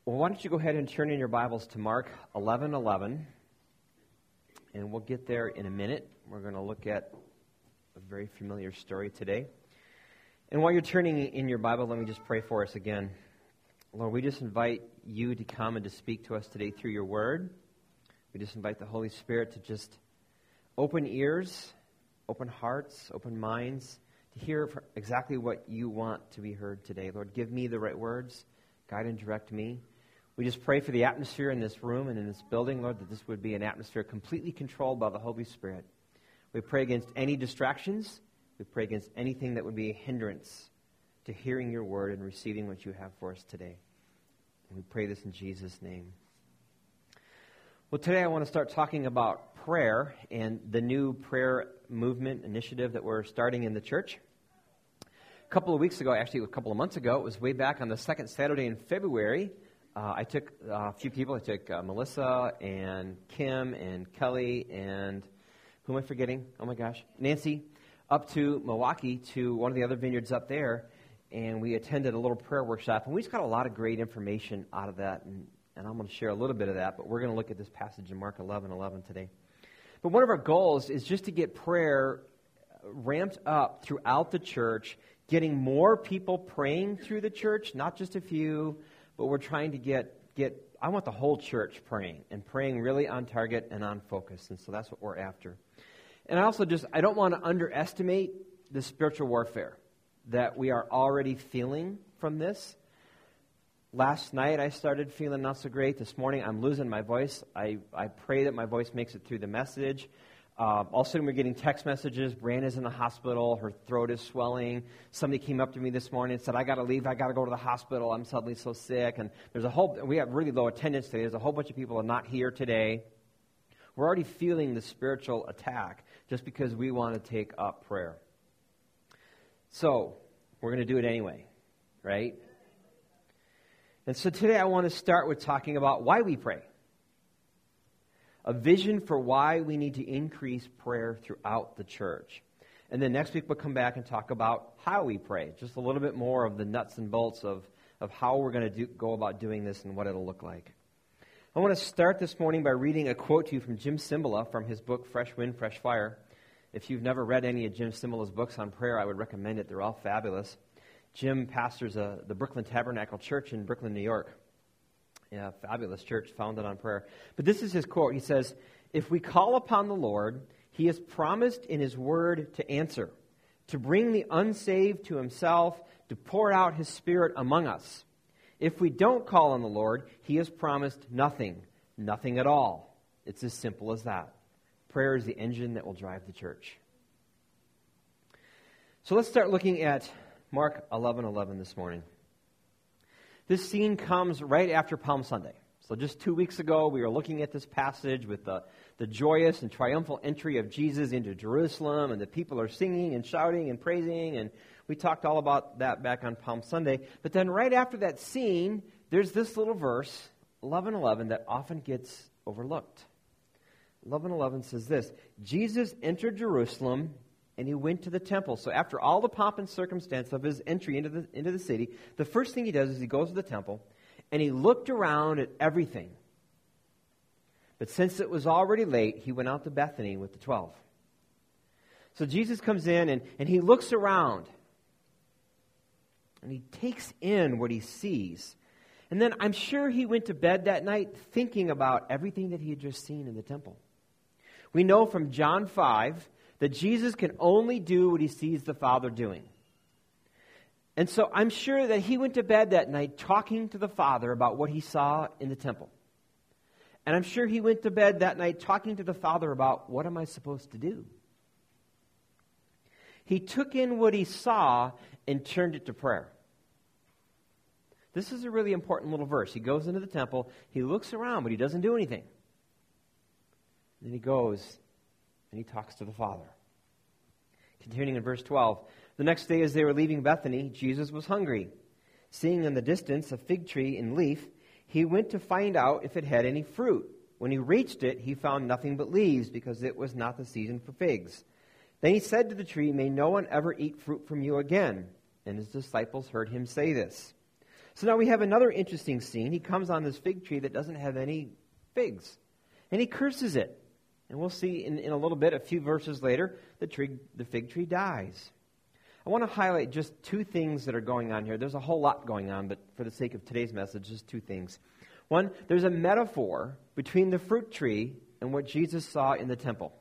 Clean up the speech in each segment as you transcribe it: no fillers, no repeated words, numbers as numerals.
Well, why don't you go ahead and turn in your Bibles to Mark 11:11, and we'll get there in a minute. We're going to look at a very familiar story today. And while you're turning in your Bible, let me just pray for us again. Lord, we just invite you to come and to speak to us today through your word. We just invite the Holy Spirit to just open ears, open hearts, open minds, to hear exactly what you want to be heard today. Lord, give me the right words, guide and direct me. We just pray for the atmosphere in this room and in this building, Lord, that this would be an atmosphere completely controlled by the Holy Spirit. We pray against any distractions. We pray against anything that would be a hindrance to hearing your word and receiving what you have for us today. And we pray this in Jesus' name. Well, today I want to start talking about prayer and the new prayer movement initiative that we're starting in the church. A couple of weeks ago, actually a couple of months ago, it was way back on the second Saturday in February, I took a few people. I took Melissa and Kim and Kelly and, who am I forgetting? Oh my gosh, Nancy, up to Milwaukee to one of the other vineyards up there, and we attended a little prayer workshop, and we just got a lot of great information out of that, and I'm going to share a little bit of that, but we're going to look at this passage in Mark 11:11 today. But one of our goals is just to get prayer ramped up throughout the church, getting more people praying through the church, not just a few, but we're trying to get I want the whole church praying, and praying really on target and on focus, and so that's what we're after. And I don't want to underestimate the spiritual warfare that we are already feeling from this. Last night I started feeling not so great. This morning I'm losing my voice. I pray that my voice makes it through the message. All of a sudden we're getting text messages. Brianna's in the hospital. Her throat is swelling. Somebody came up to me this morning and said, I got to leave. I got to go to the hospital. I'm suddenly so sick. And we have really low attendance today. There's a whole bunch of people that are not here today. We're already feeling the spiritual attack just because we want to take up prayer. So we're going to do it anyway, right? And so today I want to start with talking about why we pray. A vision for why we need to increase prayer throughout the church. And then next week we'll come back and talk about how we pray. Just a little bit more of the nuts and bolts of how we're going to go about doing this and what it'll look like. I want to start this morning by reading a quote to you from Jim Cymbala from his book, Fresh Wind, Fresh Fire. If you've never read any of Jim Cymbala's books on prayer, I would recommend it. They're all fabulous. Jim pastors the Brooklyn Tabernacle Church in Brooklyn, New York. Yeah, fabulous church founded on prayer. But this is his quote. He says, if we call upon the Lord, He has promised in His word to answer, to bring the unsaved to Himself, to pour out His Spirit among us. If we don't call on the Lord, He has promised nothing, nothing at all. It's as simple as that. Prayer is the engine that will drive the church. So let's start looking at Mark 11:11 this morning. This scene comes right after Palm Sunday. So just 2 weeks ago, we were looking at this passage with the joyous and triumphal entry of Jesus into Jerusalem, and the people are singing and shouting and praising, and we talked all about that back on Palm Sunday. But then right after that scene, there's this little verse, 11:11, that often gets overlooked. 11:11 says this, Jesus entered Jerusalem and He went to the temple. So after all the pomp and circumstance of His entry into the city, the first thing He does is He goes to the temple, and He looked around at everything. But since it was already late, He went out to Bethany with the 12. So Jesus comes in, and He looks around, and He takes in what He sees. And then I'm sure He went to bed that night thinking about everything that He had just seen in the temple. We know from John 5 that Jesus can only do what He sees the Father doing. And so I'm sure that He went to bed that night talking to the Father about what He saw in the temple. And I'm sure He went to bed that night talking to the Father about, what am I supposed to do? He took in what He saw and turned it to prayer. This is a really important little verse. He goes into the temple, He looks around, but He doesn't do anything. Then He goes and He talks to the Father. Continuing in verse 12, the next day as they were leaving Bethany, Jesus was hungry. Seeing in the distance a fig tree in leaf, He went to find out if it had any fruit. When He reached it, He found nothing but leaves, because it was not the season for figs. Then He said to the tree, may no one ever eat fruit from you again. And His disciples heard Him say this. So now we have another interesting scene. He comes on this fig tree that doesn't have any figs, and he curses it. And we'll see in a little bit, a few verses later, the fig tree dies. I want to highlight just two things that are going on here. There's a whole lot going on, but for the sake of today's message, just two things. One, there's a metaphor between the fruit tree and what Jesus saw in the temple.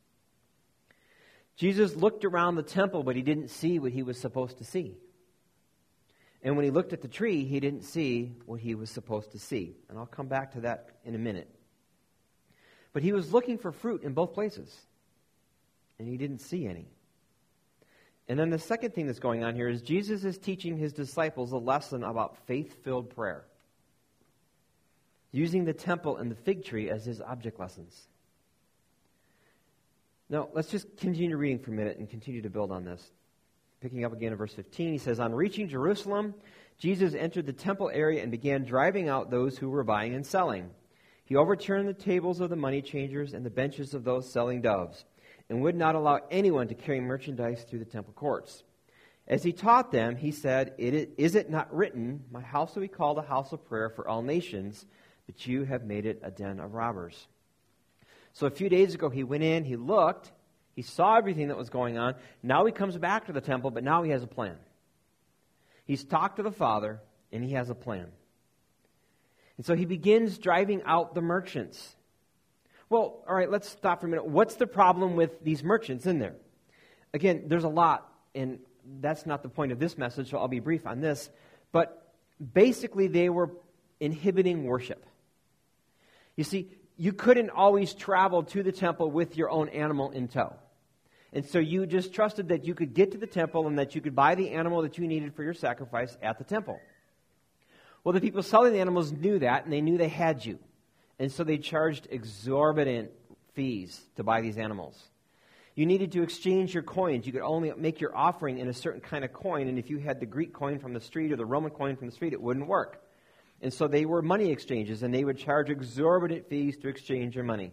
Jesus looked around the temple, but he didn't see what he was supposed to see. And when he looked at the tree, he didn't see what he was supposed to see. And I'll come back to that in a minute. But he was looking for fruit in both places, and he didn't see any. And then the second thing that's going on here is Jesus is teaching his disciples a lesson about faith-filled prayer, using the temple and the fig tree as his object lessons. Now, let's just continue reading for a minute and continue to build on this. Picking up again in verse 15, he says, On reaching Jerusalem, Jesus entered the temple area and began driving out those who were buying and selling. He overturned the tables of the money changers and the benches of those selling doves, and would not allow anyone to carry merchandise through the temple courts. As he taught them, he said, Is it not written, My house will be called a house of prayer for all nations, but you have made it a den of robbers. So a few days ago, he went in, he looked, he saw everything that was going on. Now he comes back to the temple, but now he has a plan. He's talked to the Father, and he has a plan. And so he begins driving out the merchants. Well, all right, let's stop for a minute. What's the problem with these merchants in there? Again, there's a lot, and that's not the point of this message, so I'll be brief on this. But basically, they were inhibiting worship. You see, you couldn't always travel to the temple with your own animal in tow. And so you just trusted that you could get to the temple and that you could buy the animal that you needed for your sacrifice at the temple. Well, the people selling the animals knew that, and they knew they had you. And so they charged exorbitant fees to buy these animals. You needed to exchange your coins. You could only make your offering in a certain kind of coin, and if you had the Greek coin from the street or the Roman coin from the street, it wouldn't work. And so they were money exchanges, and they would charge exorbitant fees to exchange your money.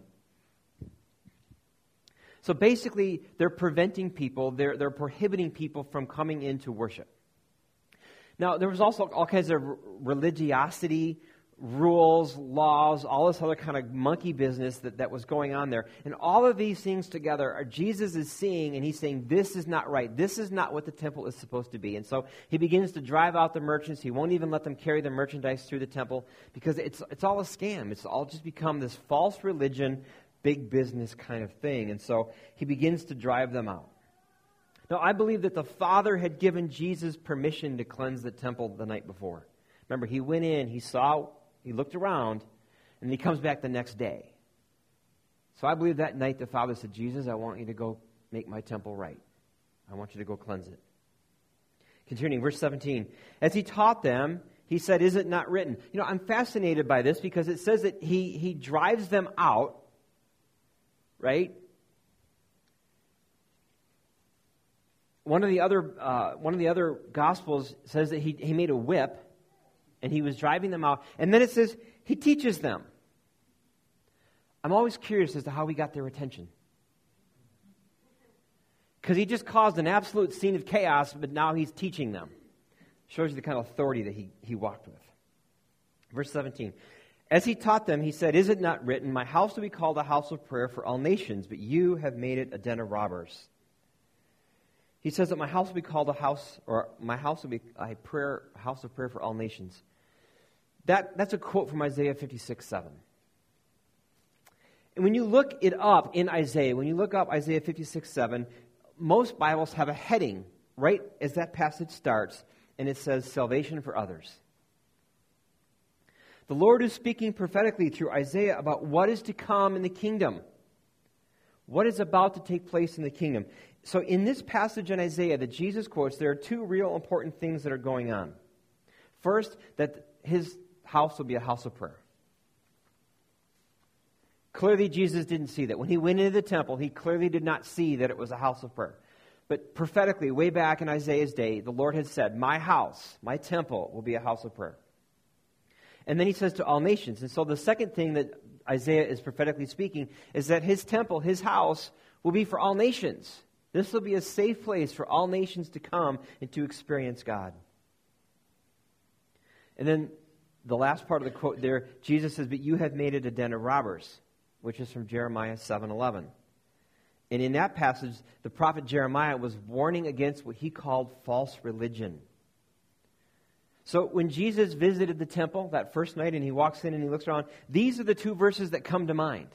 So basically, they're preventing people, they're prohibiting people from coming in to worship. Now, there was also all kinds of religiosity, rules, laws, all this other kind of monkey business that was going on there. And all of these things together, Jesus is seeing, and he's saying, this is not right. This is not what the temple is supposed to be. And so he begins to drive out the merchants. He won't even let them carry their merchandise through the temple because it's all a scam. It's all just become this false religion, big business kind of thing. And so he begins to drive them out. Now, I believe that the Father had given Jesus permission to cleanse the temple the night before. Remember, he went in, he looked around, and he comes back the next day. So I believe that night the Father said, Jesus, I want you to go make my temple right. I want you to go cleanse it. Continuing, verse 17. As he taught them, he said, Is it not written? You know, I'm fascinated by this because it says that he drives them out, right? One of the other Gospels says that he made a whip, and he was driving them out. And then it says he teaches them. I'm always curious as to how he got their attention. Because he just caused an absolute scene of chaos, but now he's teaching them. Shows you the kind of authority that he walked with. Verse 17. As he taught them, he said, Is it not written, My house will be called a house of prayer for all nations, but you have made it a den of robbers. He says that my house will be called my house will be a house of prayer for all nations. That's a quote from Isaiah 56:7. And when you look it up in Isaiah, when you look up Isaiah 56:7, most Bibles have a heading right as that passage starts, and it says salvation for others. The Lord is speaking prophetically through Isaiah about what is to come in the kingdom. What is about to take place in the kingdom. So in this passage in Isaiah that Jesus quotes, there are two real important things that are going on. First, that his house will be a house of prayer. Clearly, Jesus didn't see that. When he went into the temple, he clearly did not see that it was a house of prayer. But prophetically, way back in Isaiah's day, the Lord had said, My house, my temple, will be a house of prayer. And then he says to all nations. And so the second thing that Isaiah is prophetically speaking is that his temple, his house, will be for all nations. This will be a safe place for all nations to come and to experience God. And then the last part of the quote there, Jesus says, "But you have made it a den of robbers," which is from Jeremiah 7:11. And in that passage, the prophet Jeremiah was warning against what he called false religion. So when Jesus visited the temple that first night and he walks in and he looks around, these are the two verses that come to mind.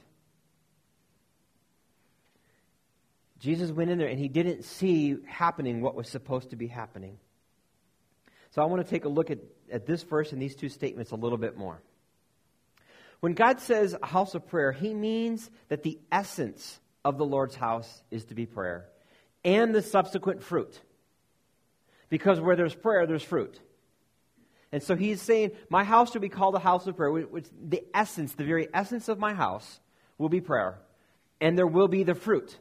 Jesus went in there and he didn't see happening what was supposed to be happening. So I want to take a look at this verse and these two statements a little bit more. When God says a house of prayer, he means that the essence of the Lord's house is to be prayer and the subsequent fruit. Because where there's prayer, there's fruit. And so he's saying, my house will be called a house of prayer, which the essence, the very essence of my house will be prayer. And there will be the fruit.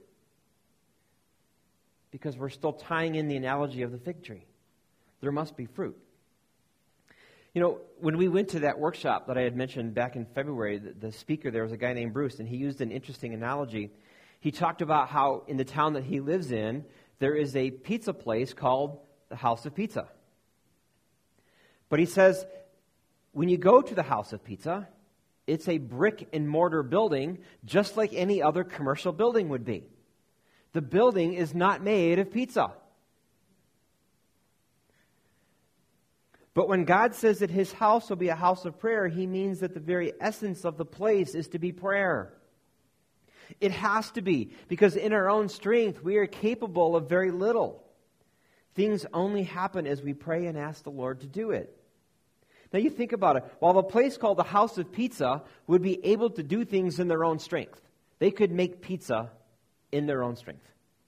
Because we're still tying in the analogy of the fig tree. There must be fruit. You know, when we went to that workshop that I had mentioned back in February, the speaker there was a guy named Bruce, and he used an interesting analogy. He talked about how in the town that he lives in, there is a pizza place called the House of Pizza. But he says, when you go to the House of Pizza, it's a brick and mortar building, just like any other commercial building would be. The building is not made of pizza. But when God says that his house will be a house of prayer, he means that the very essence of the place is to be prayer. It has to be, because in our own strength, we are capable of very little. Things only happen as we pray and ask the Lord to do it. Now you think about it. While the place called the House of Pizza would be able to do things in their own strength, they could make pizza in their own strength.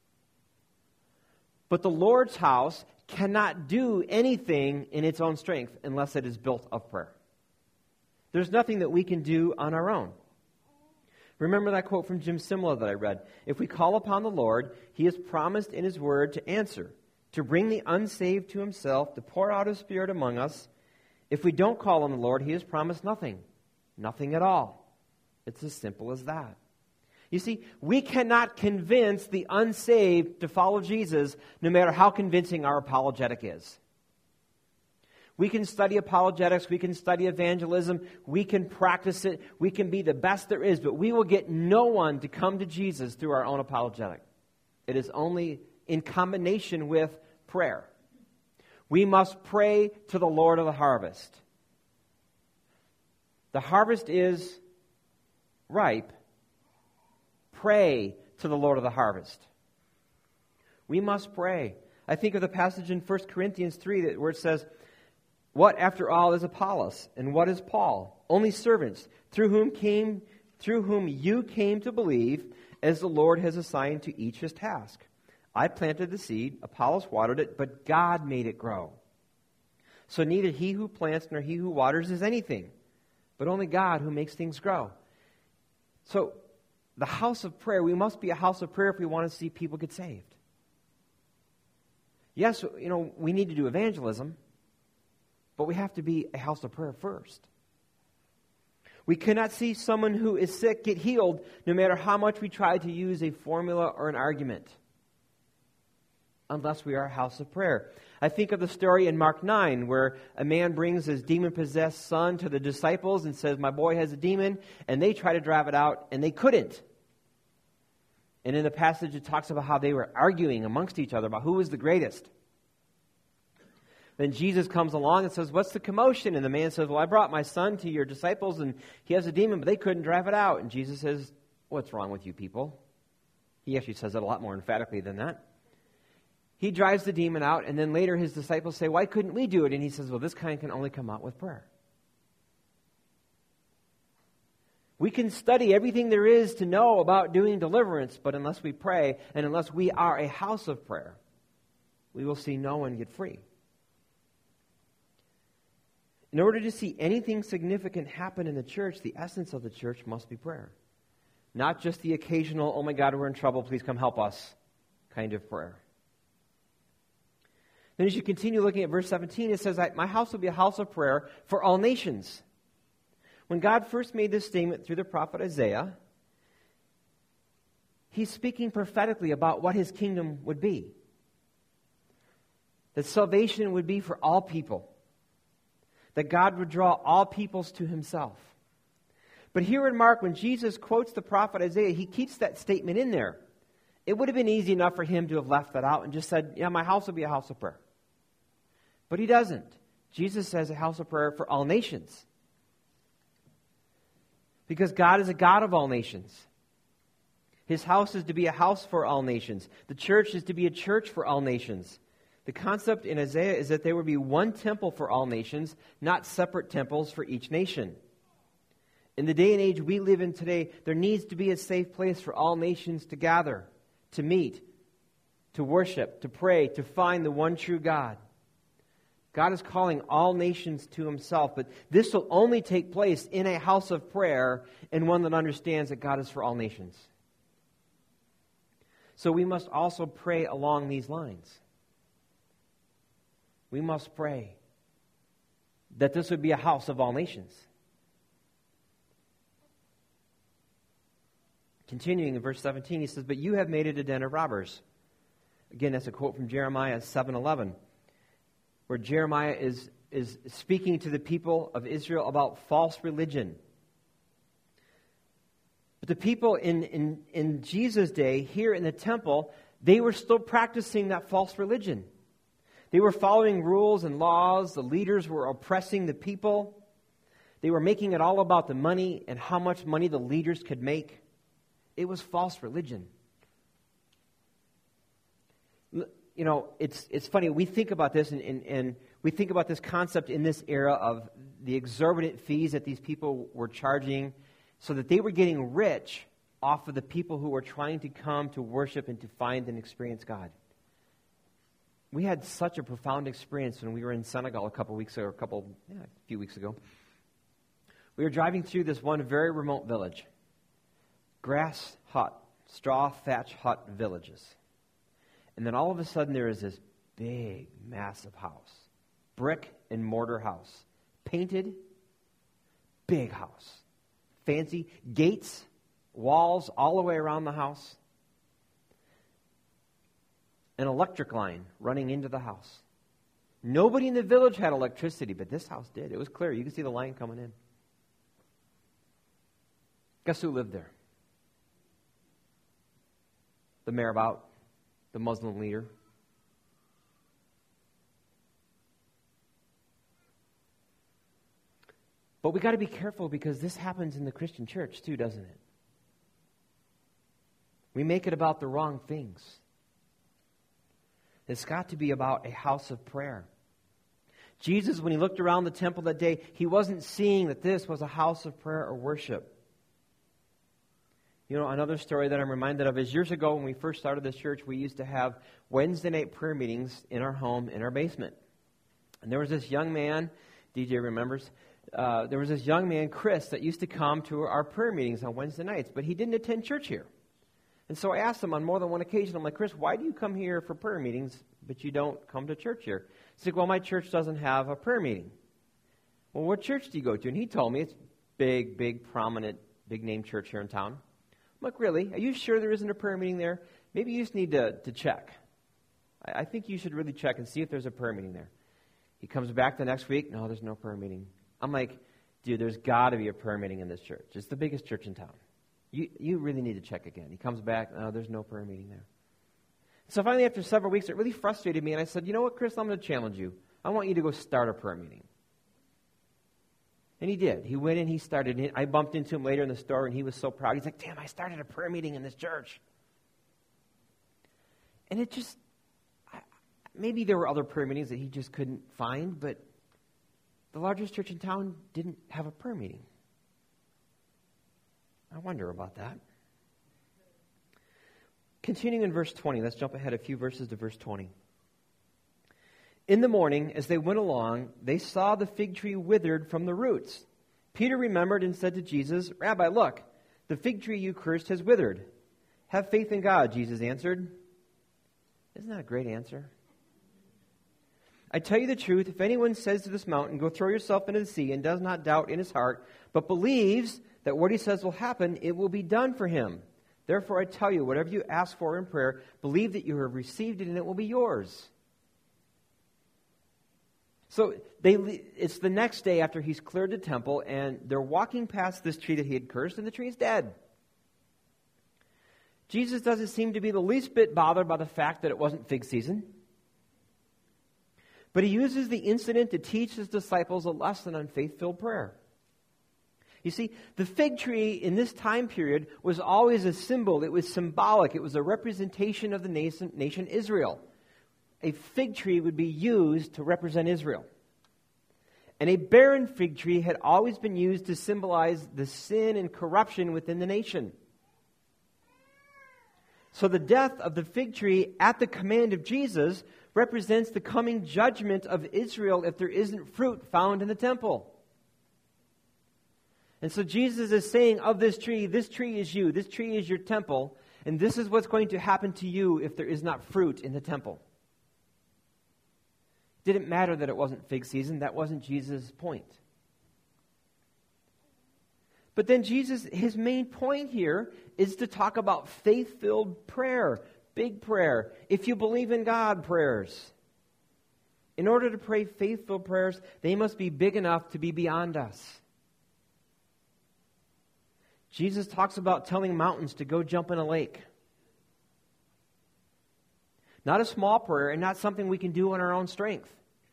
But the Lord's house cannot do anything in its own strength unless it is built of prayer. There's nothing that we can do on our own. Remember that quote from Jim Simla that I read. If we call upon the Lord, he has promised in his word to answer, to bring the unsaved to himself, to pour out his Spirit among us. If we don't call on the Lord, he has promised nothing. Nothing at all. It's as simple as that. You see, we cannot convince the unsaved to follow Jesus no matter how convincing our apologetic is. We can study apologetics, we can study evangelism, we can practice it, we can be the best there is, but we will get no one to come to Jesus through our own apologetic. It is only in combination with prayer. We must pray to the Lord of the harvest. The harvest is ripe. Pray to the Lord of the harvest. We must pray. I think of the passage in 1 Corinthians 3 where it says, "What, after all, is Apollos, and what is Paul? Only servants, through whom you came to believe, as the Lord has assigned to each his task. I planted the seed, Apollos watered it, but God made it grow. So neither he who plants nor he who waters is anything, but only God who makes things grow." So, the house of prayer, we must be a house of prayer if we want to see people get saved. Yes, we need to do evangelism, but we have to be a house of prayer first. We cannot see someone who is sick get healed no matter how much we try to use a formula or an argument, unless we are a house of prayer. I think of the story in Mark 9 where a man brings his demon-possessed son to the disciples and says, "My boy has a demon," and they try to drive it out, and they couldn't. And in the passage it talks about how they were arguing amongst each other about who was the greatest. Then Jesus comes along and says, "What's the commotion?" And the man says, "Well, I brought my son to your disciples, and he has a demon, but they couldn't drive it out." And Jesus says, "What's wrong with you people?" He actually says it a lot more emphatically than that. He drives the demon out, and then later his disciples say, "Why couldn't we do it?" And he says, "Well, this kind can only come out with prayer." We can study everything there is to know about doing deliverance, but unless we pray, and unless we are a house of prayer, we will see no one get free. In order to see anything significant happen in the church, the essence of the church must be prayer. Not just the occasional, "Oh my God, we're in trouble, please come help us," kind of prayer. Then as you continue looking at verse 17, it says, "My house will be a house of prayer for all nations." When God first made this statement through the prophet Isaiah, he's speaking prophetically about what his kingdom would be. That salvation would be for all people. that God would draw all peoples to himself. But here in Mark, when Jesus quotes the prophet Isaiah, he keeps that statement in there. It would have been easy enough for him to have left that out and just said, yeah, my house will be a house of prayer. But he doesn't. Jesus says a house of prayer for all nations. Because God is a God of all nations. His house is to be a house for all nations. The church is to be a church for all nations. The concept in Isaiah is that there would be one temple for all nations, not separate temples for each nation. In the day and age we live in today, there needs to be a safe place for all nations to gather, to meet, to worship, to pray, to find the one true God. God is calling all nations to himself, but this will only take place in a house of prayer and one that understands that God is for all nations. So we must also pray along these lines. We must pray that this would be a house of all nations. Continuing in verse 17, he says, but you have made it a den of robbers. Again, that's a quote from Jeremiah 7:11, where Jeremiah is speaking to the people of Israel about false religion. But the people in Jesus' day, here in the temple, they were still practicing that false religion. They were following rules and laws. The leaders were oppressing the people. They were making it all about the money and how much money the leaders could make. It was false religion. You know, it's funny. We think about this and we think about this concept in this era of the exorbitant fees that these people were charging so that they were getting rich off of the people who were trying to come to worship and to find and experience God. We had such a profound experience when we were in Senegal a few weeks ago. We were driving through this one very remote village. Grass hut, straw thatch hut villages. And then all of a sudden there is this big, massive house. Brick and mortar house. Painted, big house. Fancy gates, walls all the way around the house. An electric line running into the house. Nobody in the village had electricity, but this house did. It was clear. You could see the line coming in. Guess who lived there? The marabout, the Muslim leader. But we got to be careful because this happens in the Christian church too, doesn't it? We make it about the wrong things. It's got to be about a house of prayer. Jesus, when he looked around the temple that day, he wasn't seeing that this was a house of prayer or worship. You know, another story that I'm reminded of is years ago when we first started this church, we used to have Wednesday night prayer meetings in our home, in our basement. And there was this young man, DJ remembers, there was this young man, Chris, that used to come to our prayer meetings on Wednesday nights, but he didn't attend church here. And so I asked him on more than one occasion, I'm like, Chris, why do you come here for prayer meetings, but you don't come to church here? He's like, well, my church doesn't have a prayer meeting. Well, what church do you go to? And he told me it's big, prominent, big-name church here in town. I'm like, really? Are you sure there isn't a prayer meeting there? Maybe you just need to check. I think you should really check and see if there's a prayer meeting there. He comes back the next week, no, there's no prayer meeting. I'm like, dude, there's got to be a prayer meeting in this church. It's the biggest church in town. You really need to check again. He comes back, no, there's no prayer meeting there. So finally, after several weeks, it really frustrated me, and I said, you know what, Chris, I'm going to challenge you. I want you to go start a prayer meeting. And he did. He went in, he started. I bumped into him later in the store, and he was so proud. He's like, damn, I started a prayer meeting in this church. And it just, maybe there were other prayer meetings that he just couldn't find, but the largest church in town didn't have a prayer meeting. I wonder about that. Continuing in verse 20, let's jump ahead a few verses to verse 20. In the morning, as they went along, they saw the fig tree withered from the roots. Peter remembered and said to Jesus, Rabbi, look, the fig tree you cursed has withered. Have faith in God, Jesus answered. Isn't that a great answer? I tell you the truth, if anyone says to this mountain, go throw yourself into the sea, and does not doubt in his heart, but believes that what he says will happen, it will be done for him. Therefore I tell you, whatever you ask for in prayer, believe that you have received it and it will be yours. So it's the next day after he's cleared the temple, and they're walking past this tree that he had cursed, and the tree is dead. Jesus doesn't seem to be the least bit bothered by the fact that it wasn't fig season. But he uses the incident to teach his disciples a lesson on faith-filled prayer. You see, the fig tree in this time period was always a symbol. It was symbolic. It was a representation of the nation Israel. A fig tree would be used to represent Israel. And a barren fig tree had always been used to symbolize the sin and corruption within the nation. So the death of the fig tree at the command of Jesus represents the coming judgment of Israel if there isn't fruit found in the temple. And so Jesus is saying of this tree is you, this tree is your temple, and this is what's going to happen to you if there is not fruit in the temple. It didn't matter that it wasn't fig season. That wasn't Jesus' point. But then Jesus, his main point here is to talk about faith-filled prayer, big prayer, if you believe in God prayers. In order to pray faith-filled prayers, they must be big enough to be beyond us. Jesus talks about telling mountains to go jump in a lake. Not a small prayer and not something we can do on our own strength.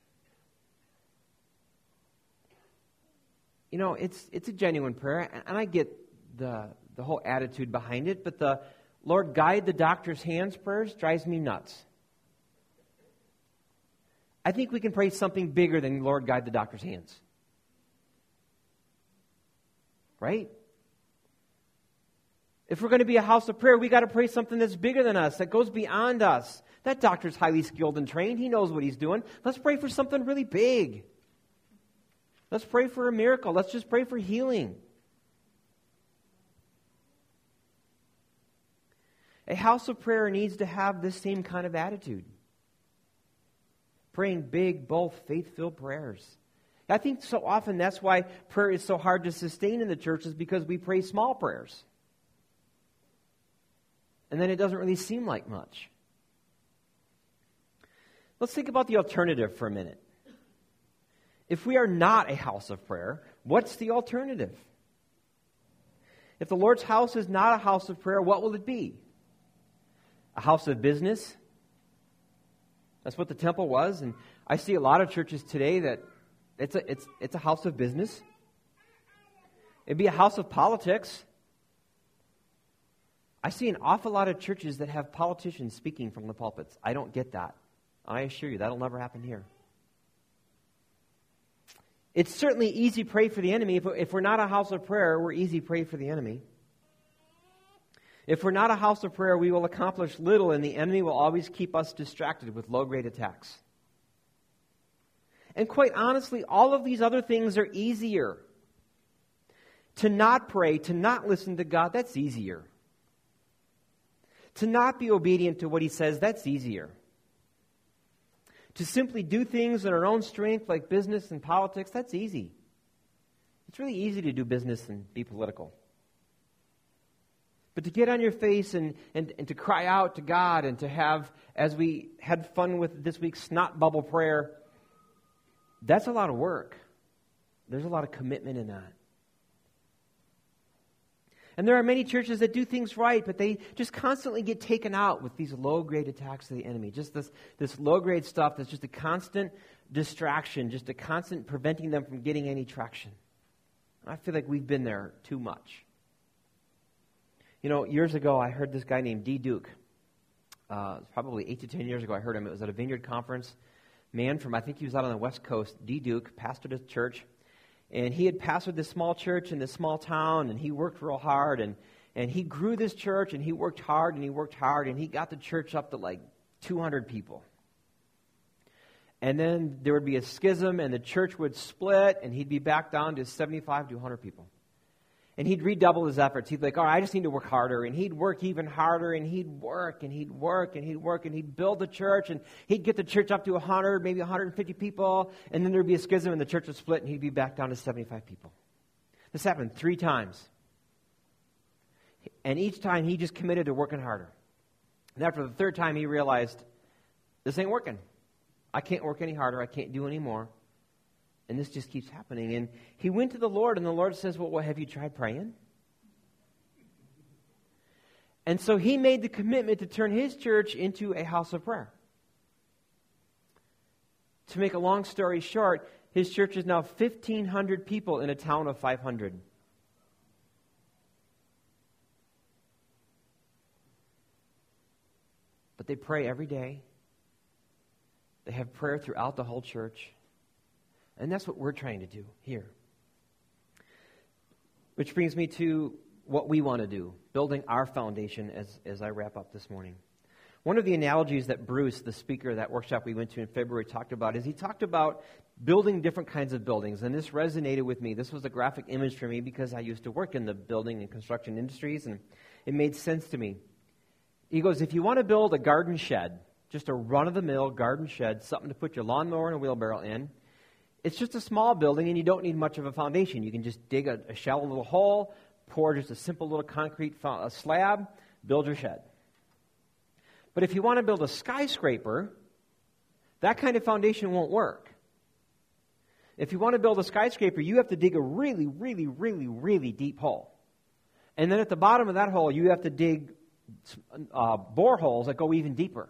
You know, it's a genuine prayer, and I get the whole attitude behind it, but the Lord guide the doctor's hands prayers drives me nuts. I think we can pray something bigger than Lord guide the doctor's hands. Right? If we're going to be a house of prayer, we got to pray something that's bigger than us, that goes beyond us. That doctor's highly skilled and trained. He knows what he's doing. Let's pray for something really big. Let's pray for a miracle. Let's just pray for healing. A house of prayer needs to have this same kind of attitude. Praying big, bold, faith-filled prayers. I think so often that's why prayer is so hard to sustain in the church, is because we pray small prayers. And then it doesn't really seem like much. Let's think about the alternative for a minute. If we are not a house of prayer, what's the alternative? If the Lord's house is not a house of prayer, what will it be? A house of business? That's what the temple was. And I see a lot of churches today that it's a house of business. It'd be a house of politics. I see an awful lot of churches that have politicians speaking from the pulpits. I don't get that. I assure you, that'll never happen here. It's certainly easy pray for the enemy. If we're not a house of prayer, we're easy pray for the enemy. If we're not a house of prayer, we will accomplish little, and the enemy will always keep us distracted with low-grade attacks. And quite honestly, all of these other things are easier. To not pray, to not listen to God, that's easier. To not be obedient to what He says, that's easier. To simply do things in our own strength, like business and politics, that's easy. It's really easy to do business and be political. But to get on your face and to cry out to God and to have, as we had fun with this week's snot bubble prayer, that's a lot of work. There's a lot of commitment in that. And there are many churches that do things right, but they just constantly get taken out with these low-grade attacks of the enemy. Just this low-grade stuff that's just a constant distraction, just a constant preventing them from getting any traction. I feel like we've been there too much. You know, years ago, I heard this guy named D. Duke. Probably 8 to 10 years ago, I heard him. It was at a Vineyard conference. Man from, I think he was out on the West Coast, D. Duke, pastored a church. And he had pastored this small church in this small town, and he worked real hard. And he grew this church, and he worked hard, and he worked hard, and he got the church up to like 200 people. And then there would be a schism, and the church would split, and he'd be back down to 75 to 100 people. And he'd redouble his efforts. He'd be like, all right, I just need to work harder. And he'd work even harder, and he'd work, and he'd work, and he'd work, and he'd build the church, and he'd get the church up to 100, maybe 150 people, and then there'd be a schism, and the church would split, and he'd be back down to 75 people. This happened 3 times. And each time, he just committed to working harder. And after the 3rd time, he realized, this ain't working. I can't work any harder. I can't do any more. And this just keeps happening. And he went to the Lord, and the Lord says, well, have you tried praying? And so he made the commitment to turn his church into a house of prayer. To make a long story short, his church is now 1,500 people in a town of 500. But they pray every day. They have prayer throughout the whole church. And that's what we're trying to do here. Which brings me to what we want to do, building our foundation as I wrap up this morning. One of the analogies that Bruce, the speaker of that workshop we went to in February, talked about is he talked about building different kinds of buildings. And this resonated with me. This was a graphic image for me because I used to work in the building and construction industries, and it made sense to me. He goes, if you want to build a garden shed, just a run-of-the-mill garden shed, something to put your lawnmower and a wheelbarrow in, it's just a small building and you don't need much of a foundation. You can just dig a shallow little hole, pour just a simple little concrete slab, build your shed. But if you want to build a skyscraper, that kind of foundation won't work. If you want to build a skyscraper, you have to dig a really, really, really, really deep hole. And then at the bottom of that hole, you have to dig boreholes that go even deeper.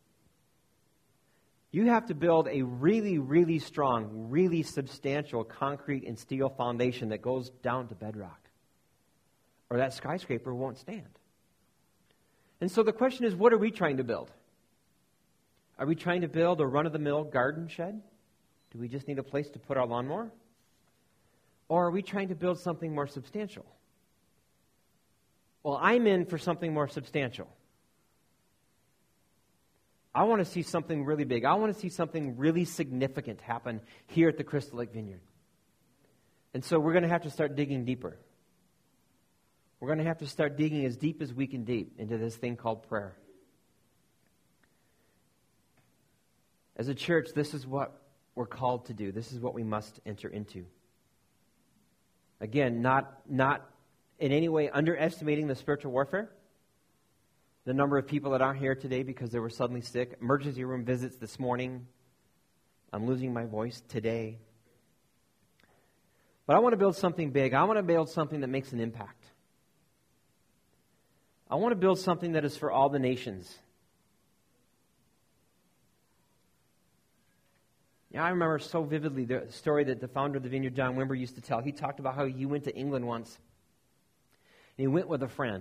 You have to build a really, really strong, really substantial concrete and steel foundation that goes down to bedrock, or that skyscraper won't stand. And so the question is, what are we trying to build? Are we trying to build a run-of-the-mill garden shed? Do we just need a place to put our lawnmower? Or are we trying to build something more substantial? Well, I'm in for something more substantial. I want to see something really big. I want to see something really significant happen here at the Crystal Lake Vineyard. And so we're going to have to start digging deeper. We're going to have to start digging as deep as we can deep into this thing called prayer. As a church, this is what we're called to do. This is what we must enter into. Again, not in any way underestimating the spiritual warfare. The number of people that aren't here today because they were suddenly sick. Emergency room visits this morning. I'm losing my voice today. But I want to build something big. I want to build something that makes an impact. I want to build something that is for all the nations. Yeah, I remember so vividly the story that the founder of the Vineyard, John Wimber, used to tell. He talked about how he went to England once. And he went with a friend.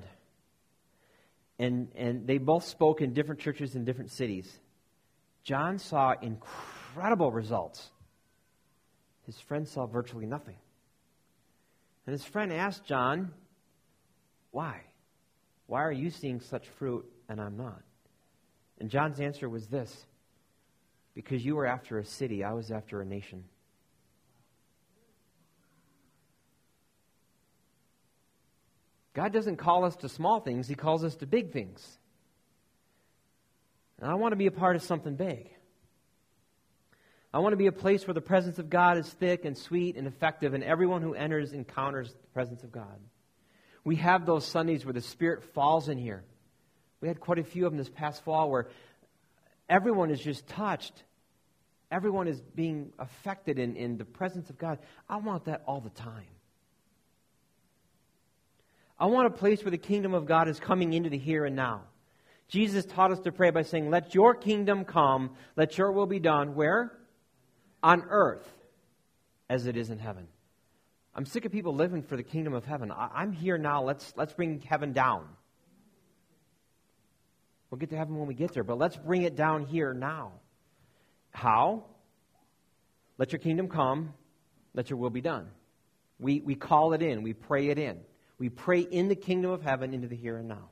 And they both spoke in different churches in different cities. John saw incredible results. His friend saw virtually nothing. And his friend asked John, why? Why are you seeing such fruit and I'm not? And John's answer was this: because you were after a city, I was after a nation. God doesn't call us to small things, He calls us to big things. And I want to be a part of something big. I want to be a place where the presence of God is thick and sweet and effective, and everyone who enters encounters the presence of God. We have those Sundays where the Spirit falls in here. We had quite a few of them this past fall where everyone is just touched. Everyone is being affected in the presence of God. I want that all the time. I want a place where the kingdom of God is coming into the here and now. Jesus taught us to pray by saying, let your kingdom come, let your will be done. Where? On earth, as it is in heaven. I'm sick of people living for the kingdom of heaven. I'm here now. Let's bring heaven down. We'll get to heaven when we get there, but let's bring it down here now. How? Let your kingdom come, let your will be done. We call it in, we pray it in. We pray in the kingdom of heaven into the here and now.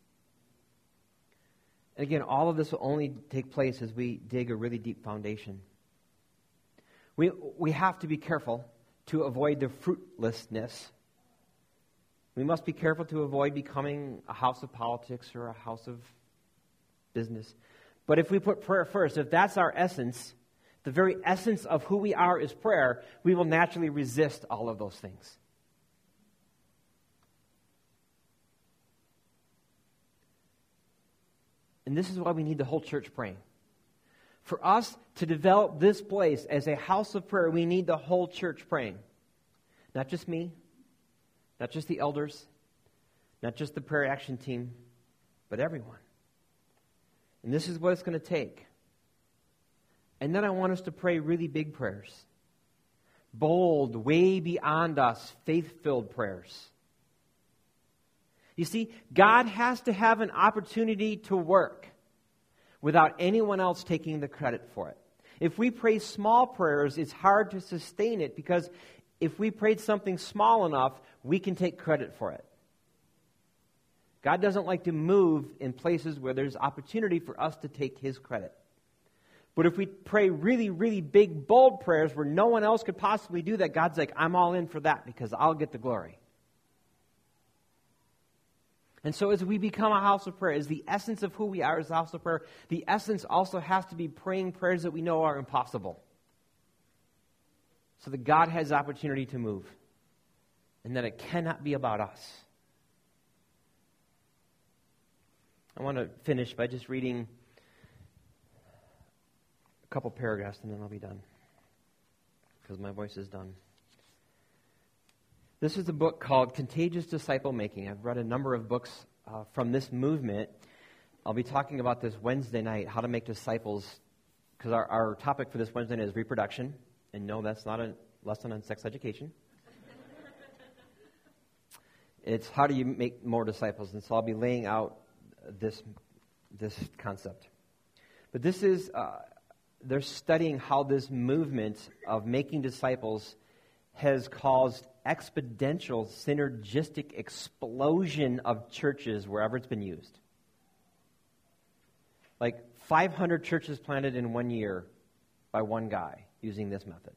And again, all of this will only take place as we dig a really deep foundation. We have to be careful to avoid the fruitlessness. We must be careful to avoid becoming a house of politics or a house of business. But if we put prayer first, if that's our essence, the very essence of who we are is prayer, we will naturally resist all of those things. And this is why we need the whole church praying. For us to develop this place as a house of prayer, we need the whole church praying. Not just me, not just the elders, not just the prayer action team, but everyone. And this is what it's going to take. And then I want us to pray really big prayers. Bold, way beyond us, faith-filled prayers. You see, God has to have an opportunity to work without anyone else taking the credit for it. If we pray small prayers, it's hard to sustain it because if we prayed something small enough, we can take credit for it. God doesn't like to move in places where there's opportunity for us to take His credit. But if we pray really, really big, bold prayers where no one else could possibly do that, God's like, I'm all in for that because I'll get the glory. And so as we become a house of prayer, as the essence of who we are as a house of prayer, the essence also has to be praying prayers that we know are impossible. So that God has opportunity to move. And that it cannot be about us. I want to finish by just reading a couple paragraphs and then I'll be done. Because my voice is done. This is a book called Contagious Disciple Making. I've read a number of books from this movement. I'll be talking about this Wednesday night, how to make disciples, because our topic for this Wednesday night is reproduction. And no, that's not a lesson on sex education. It's how do you make more disciples. And so I'll be laying out this concept. But this is, they're studying how this movement of making disciples has caused exponential, synergistic explosion of churches wherever it's been used. Like 500 churches planted in 1 year by one guy using this method.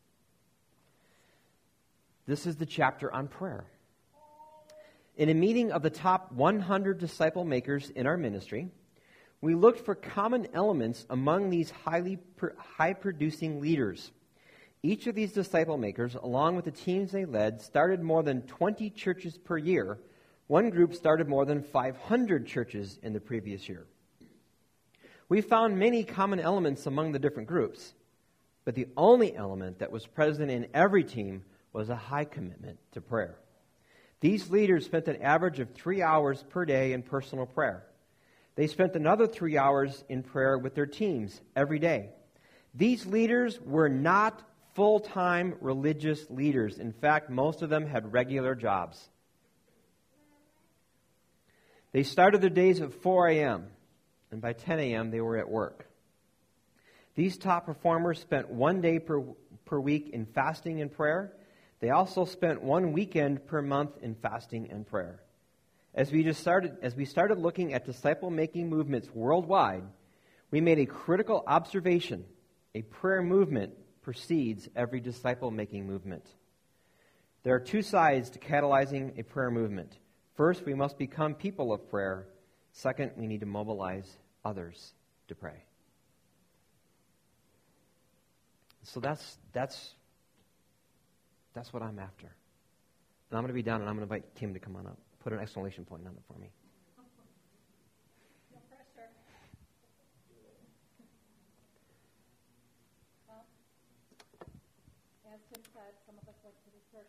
This is the chapter on prayer. In a meeting of the top 100 disciple makers in our ministry, we looked for common elements among these high-producing leaders. Each of these disciple makers, along with the teams they led, started more than 20 churches per year. One group started more than 500 churches in the previous year. We found many common elements among the different groups, but the only element that was present in every team was a high commitment to prayer. These leaders spent an average of 3 hours per day in personal prayer. They spent another 3 hours in prayer with their teams every day. These leaders were not full-time religious leaders. In fact, most of them had regular jobs. They started their days at 4 a.m., and by 10 a.m. they were at work. These top performers spent 1 day per week in fasting and prayer. They also spent 1 weekend per month in fasting and prayer. As we started looking at disciple-making movements worldwide, we made a critical observation. A prayer movement precedes every disciple-making movement. There are two sides to catalyzing a prayer movement. First, we must become people of prayer. Second, we need to mobilize others to pray. So that's what I'm after. And I'm going to be down and I'm going to invite Kim to come on up. Put an exclamation point on it for me.